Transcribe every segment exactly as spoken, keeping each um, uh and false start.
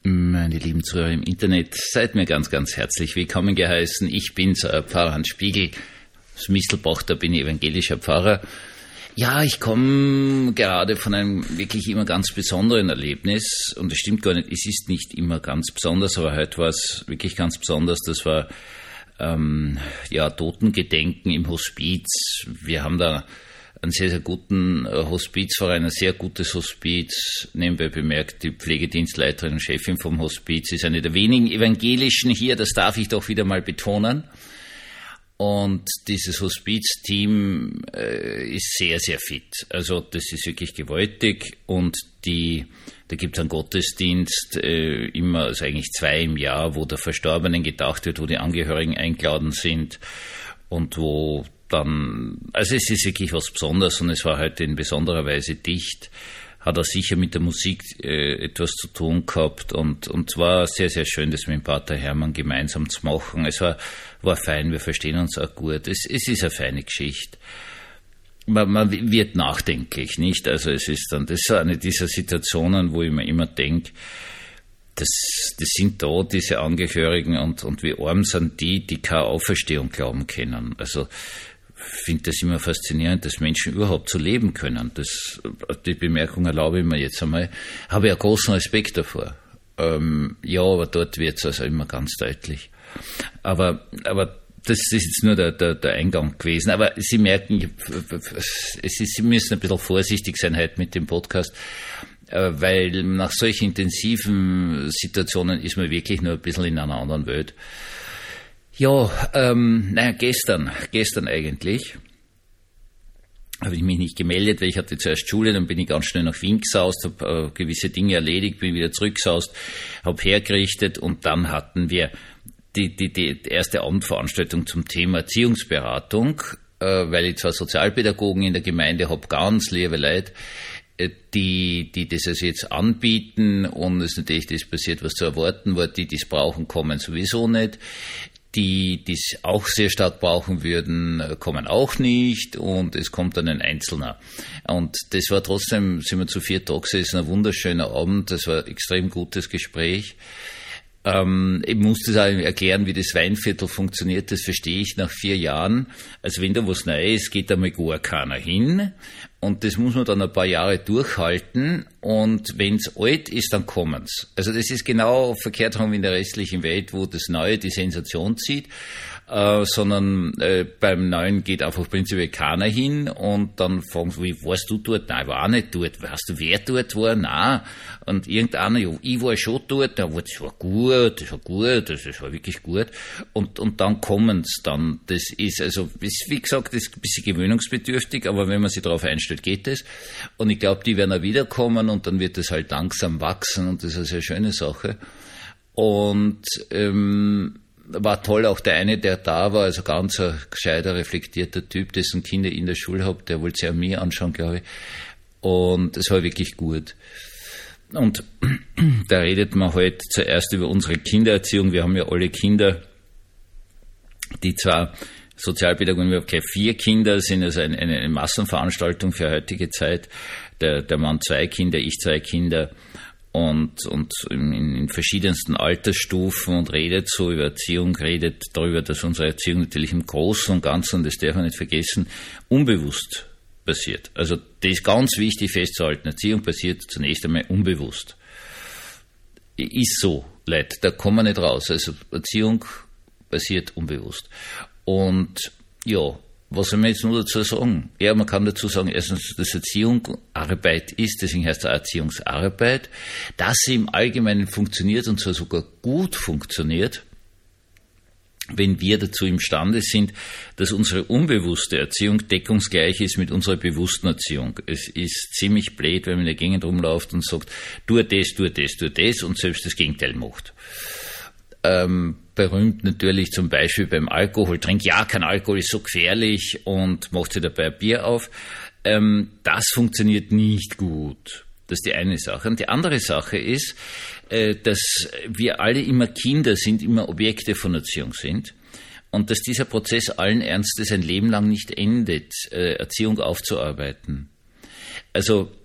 Meine lieben Zuhörer im Internet, seid mir ganz, ganz herzlich willkommen geheißen. Ich bin's, euer Pfarrer Hans Spiegel. Aus Mistelbach, da bin ich evangelischer Pfarrer. Ja, ich komme gerade von einem wirklich immer ganz besonderen Erlebnis. Und es stimmt gar nicht, es ist nicht immer ganz besonders, aber heute war es wirklich ganz besonders. Das war ähm, ja Totengedenken im Hospiz. Wir haben da einen sehr, sehr guten Hospizverein, ein sehr gutes Hospiz. Nebenbei bemerkt, die Pflegedienstleiterin und Chefin vom Hospiz ist eine der wenigen Evangelischen hier, das darf ich doch wieder mal betonen. Und dieses Hospizteam äh, ist sehr, sehr fit. Also das ist wirklich gewaltig und die, da gibt es einen Gottesdienst, äh, immer, also eigentlich zwei im Jahr, wo der Verstorbenen gedacht wird, wo die Angehörigen eingeladen sind und wo dann, also es ist wirklich was Besonderes und es war heute in besonderer Weise dicht, hat er sicher mit der Musik äh, etwas zu tun gehabt und und war sehr, sehr schön, das mit dem Pater Hermann gemeinsam zu machen. Es war, war fein, wir verstehen uns auch gut. Es, es ist eine feine Geschichte. Man, man wird nachdenklich, nicht? Also es ist dann, das ist eine dieser Situationen, wo ich mir immer denke, Das, das sind da diese Angehörigen und, und wie arm sind die, die keine Auferstehung glauben können. Also ich finde das immer faszinierend, dass Menschen überhaupt so leben können. Das, die Bemerkung erlaube ich mir jetzt einmal. Habe ja großen Respekt davor. Ähm, ja, aber dort wird es also immer ganz deutlich. Aber, aber das ist jetzt nur der, der, der Eingang gewesen. Aber Sie merken, es ist, Sie müssen ein bisschen vorsichtig sein heute mit dem Podcast, weil nach solchen intensiven Situationen ist man wirklich nur ein bisschen in einer anderen Welt. Ja, ähm, naja, gestern, gestern eigentlich habe ich mich nicht gemeldet, weil ich hatte zuerst Schule, dann bin ich ganz schnell nach Wien gesaust, habe äh, gewisse Dinge erledigt, bin wieder zurückgesaust, habe hergerichtet und dann hatten wir die, die, die erste Abendveranstaltung zum Thema Erziehungsberatung, äh, weil ich zwar Sozialpädagogen in der Gemeinde habe, ganz liebe Leute, die, die das also jetzt anbieten und es ist natürlich das passiert, was zu erwarten war, die, die es brauchen, kommen sowieso nicht. Die, die es auch sehr stark brauchen würden, kommen auch nicht und es kommt dann ein Einzelner. Und das war trotzdem, sind wir zu vier Tage gesessen, ein wunderschöner Abend, das war ein extrem gutes Gespräch. Ähm, ich muss das auch erklären, wie das Weinviertel funktioniert, das verstehe ich nach vier Jahren. Also wenn da was Neues ist, geht da mal gar keiner hin. Und das muss man dann ein paar Jahre durchhalten. Und wenn es alt ist, dann kommen's. Also das ist genau verkehrt rum in der restlichen Welt, wo das Neue die Sensation zieht. Äh, sondern äh, beim Neuen geht einfach prinzipiell keiner hin und dann fragen sie, wie warst du dort? Nein, ich war auch nicht dort. Weißt du, wer dort war? Nein. Und irgendeiner, ja, ich war schon dort, ja, das war gut, das war gut, das war wirklich gut. Und, und dann kommen's dann. Das ist also, ist, wie gesagt, das ist ein bisschen gewöhnungsbedürftig, aber wenn man sich darauf einstellt, geht es. Und ich glaube, die werden auch wiederkommen und dann wird es halt langsam wachsen und das ist eine sehr schöne Sache. Und ähm, war toll, auch der eine, der da war, also ganz ein gescheiter, reflektierter Typ, dessen Kinder in der Schule habe, der wollte sich auch mir anschauen, glaube ich. Und es war wirklich gut. Und da redet man halt zuerst über unsere Kindererziehung. Wir haben ja alle Kinder, die zwar Sozialpädagogen, wir haben keine vier Kinder, sind also eine, eine Massenveranstaltung für heutige Zeit. Der, der Mann zwei Kinder, ich zwei Kinder. Und, und in, in verschiedensten Altersstufen und redet so über Erziehung, redet darüber, dass unsere Erziehung natürlich im Großen und Ganzen, das darf man nicht vergessen, unbewusst passiert. Also das ist ganz wichtig festzuhalten, Erziehung passiert zunächst einmal unbewusst. Ist so, Leute, da kommen wir nicht raus. Also Erziehung passiert unbewusst. Und ja, was soll man jetzt nur dazu sagen? Ja, man kann dazu sagen, erstens, dass Erziehung Arbeit ist, deswegen heißt es Erziehungsarbeit, dass sie im Allgemeinen funktioniert und zwar sogar gut funktioniert, wenn wir dazu imstande sind, dass unsere unbewusste Erziehung deckungsgleich ist mit unserer bewussten Erziehung. Es ist ziemlich blöd, wenn man in der Gegend rumläuft und sagt, tu das, tu das, tu das und selbst das Gegenteil macht. Ähm, berühmt natürlich zum Beispiel beim Alkohol, trink ja kein Alkohol, ist so gefährlich und macht sich dabei ein Bier auf. Ähm, das funktioniert nicht gut. Das ist die eine Sache. Und die andere Sache ist, äh, dass wir alle immer Kinder sind, immer Objekte von Erziehung sind und dass dieser Prozess allen Ernstes ein Leben lang nicht endet, äh, Erziehung aufzuarbeiten. Also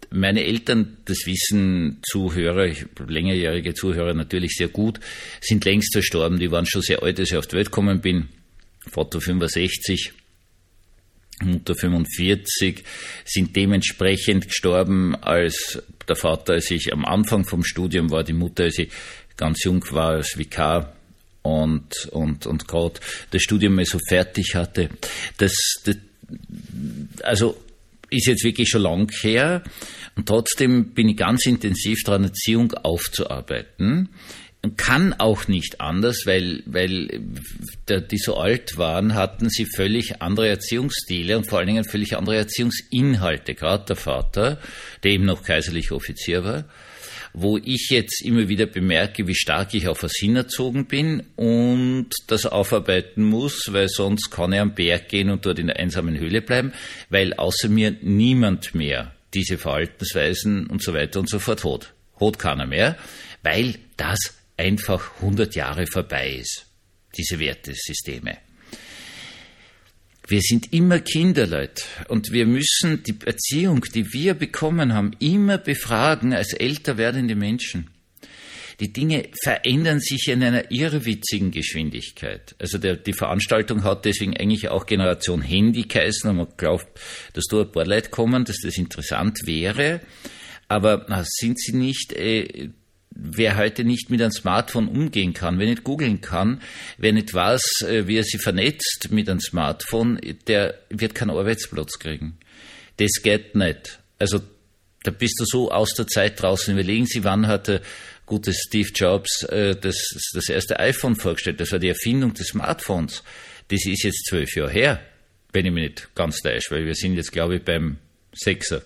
Meine Eltern, das wissen Zuhörer, längerjährige Zuhörer natürlich sehr gut, sind längst verstorben. Die waren schon sehr alt, als ich auf die Welt gekommen bin. Vater fünfundsechzig, Mutter fünfundvierzig, sind dementsprechend gestorben als der Vater, als ich am Anfang vom Studium war, die Mutter, als ich ganz jung war, als Vikar und, und, und gerade das Studium mal so fertig hatte. Das, das, also, ist jetzt wirklich schon lang her und trotzdem bin ich ganz intensiv daran, Erziehung aufzuarbeiten. Und kann auch nicht anders, weil, weil der, die so alt waren, hatten sie völlig andere Erziehungsstile und vor allen Dingen völlig andere Erziehungsinhalte, gerade der Vater, der eben noch kaiserlicher Offizier war, wo ich jetzt immer wieder bemerke, wie stark ich auf was hinerzogen bin und das aufarbeiten muss, weil sonst kann ich am Berg gehen und dort in der einsamen Höhle bleiben, weil außer mir niemand mehr diese Verhaltensweisen und so weiter und so fort hat. Hat keiner mehr, weil das einfach hundert Jahre vorbei ist, diese Wertesysteme. Wir sind immer Kinder, Leute, und wir müssen die Erziehung, die wir bekommen haben, immer befragen als älter werdende Menschen. Die Dinge verändern sich in einer irrwitzigen Geschwindigkeit. Also der, die Veranstaltung hat deswegen eigentlich auch Generation Handy geheißen, und man glaubt, dass da ein paar Leute kommen, dass das interessant wäre. Aber na, sind sie nicht... Äh, Wer heute nicht mit einem Smartphone umgehen kann, wer nicht googeln kann, wer nicht weiß, wie er sich vernetzt mit einem Smartphone, der wird keinen Arbeitsplatz kriegen. Das geht nicht. Also da bist du so aus der Zeit draußen. Überlegen Sie, wann hat der gute Steve Jobs das, das erste iPhone vorgestellt? Das war die Erfindung des Smartphones. Das ist jetzt zwölf Jahre her, wenn ich mich nicht ganz täusche, weil wir sind jetzt, glaube ich, beim Sechser.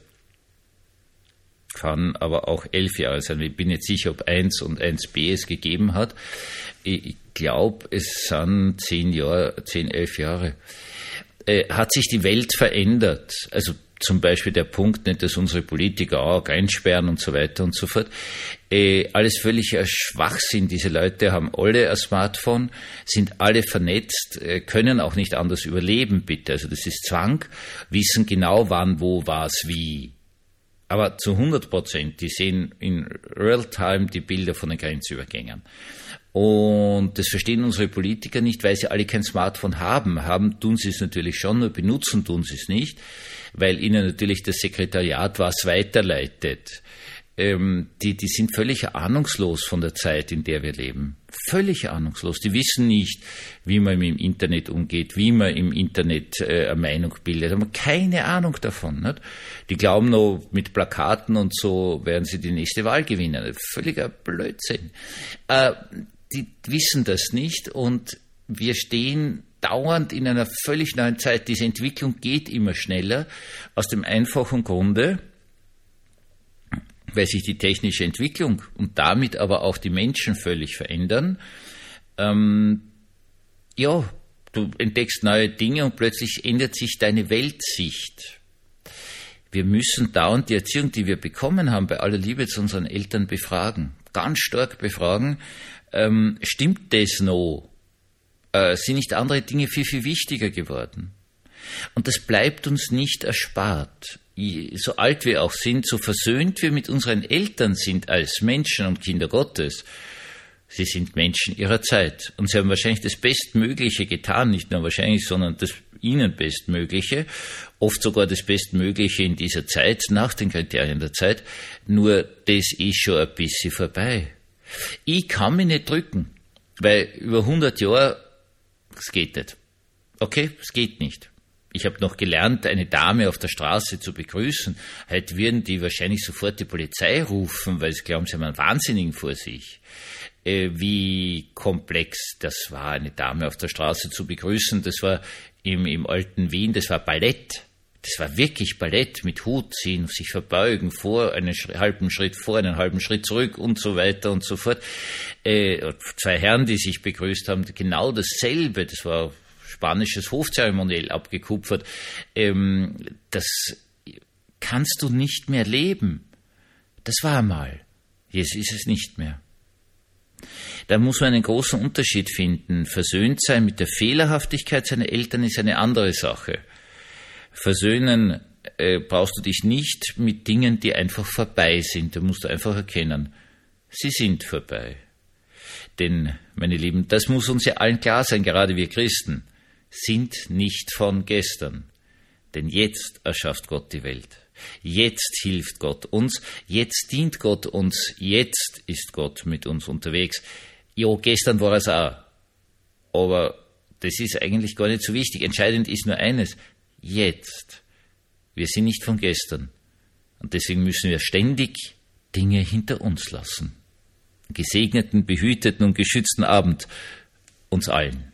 Kann aber auch elf Jahre sein. Ich bin nicht sicher, ob eins und eins b es gegeben hat. Ich glaube, es sind zehn Jahre, zehn, elf Jahre. Äh, hat sich die Welt verändert? Also zum Beispiel der Punkt, nicht, dass unsere Politiker auch einsperren und so weiter und so fort. Äh, alles völliger Schwachsinn. Diese Leute haben alle ein Smartphone, sind alle vernetzt, äh, können auch nicht anders überleben, bitte. Also das ist Zwang, wissen genau wann, wo, was, wie. Aber zu hundert Prozent, die sehen in Real-Time die Bilder von den Grenzübergängen. Und das verstehen unsere Politiker nicht, weil sie alle kein Smartphone haben. Haben tun sie es natürlich schon, nur benutzen tun sie es nicht, weil ihnen natürlich das Sekretariat was weiterleitet. Ähm, die, die sind völlig ahnungslos von der Zeit, in der wir leben. Völlig ahnungslos. Die wissen nicht, wie man mit dem Internet umgeht, wie man im Internet äh, eine Meinung bildet. Haben keine Ahnung davon. Nicht? Die glauben noch, mit Plakaten und so werden sie die nächste Wahl gewinnen. Völliger Blödsinn. Äh, die wissen das nicht und wir stehen dauernd in einer völlig neuen Zeit. Diese Entwicklung geht immer schneller, aus dem einfachen Grunde, weil sich die technische Entwicklung und damit aber auch die Menschen völlig verändern. Ähm, ja, du entdeckst neue Dinge und plötzlich ändert sich deine Weltsicht. Wir müssen dauernd die Erziehung, die wir bekommen haben, bei aller Liebe zu unseren Eltern befragen. Ganz stark befragen, ähm, stimmt das noch? Äh, sind nicht andere Dinge viel, viel wichtiger geworden? Und das bleibt uns nicht erspart. So alt wir auch sind, so versöhnt wir mit unseren Eltern sind als Menschen und Kinder Gottes. Sie sind Menschen ihrer Zeit. Und sie haben wahrscheinlich das Bestmögliche getan, nicht nur wahrscheinlich, sondern das ihnen Bestmögliche, oft sogar das Bestmögliche in dieser Zeit, nach den Kriterien der Zeit. Nur das ist schon ein bisschen vorbei. Ich kann mich nicht drücken, weil über hundert Jahre, es geht nicht. Okay, es geht nicht. Ich habe noch gelernt, eine Dame auf der Straße zu begrüßen. Heute würden die wahrscheinlich sofort die Polizei rufen, weil sie glauben, sie haben einen Wahnsinnigen vor sich. Äh, wie komplex das war, eine Dame auf der Straße zu begrüßen. Das war im, im alten Wien, das war Ballett. Das war wirklich Ballett mit Hut ziehen, sich verbeugen, vor einen Schritt, halben Schritt vor, einen halben Schritt zurück und so weiter und so fort. Äh, zwei Herren, die sich begrüßt haben, genau dasselbe. Das war spanisches Hofzeremoniell abgekupfert. Ähm, das kannst du nicht mehr leben. Das war mal. Jetzt ist es nicht mehr. Da muss man einen großen Unterschied finden. Versöhnt sein mit der Fehlerhaftigkeit seiner Eltern ist eine andere Sache. Versöhnen äh, brauchst du dich nicht mit Dingen, die einfach vorbei sind. Da musst du einfach erkennen, sie sind vorbei. Denn, meine Lieben, das muss uns ja allen klar sein, gerade wir Christen, sind nicht von gestern. Denn jetzt erschafft Gott die Welt. Jetzt hilft Gott uns. Jetzt dient Gott uns. Jetzt ist Gott mit uns unterwegs. Jo, gestern war es auch. Aber das ist eigentlich gar nicht so wichtig. Entscheidend ist nur eines. Jetzt. Wir sind nicht von gestern. Und deswegen müssen wir ständig Dinge hinter uns lassen. Einen gesegneten, behüteten und geschützten Abend uns allen.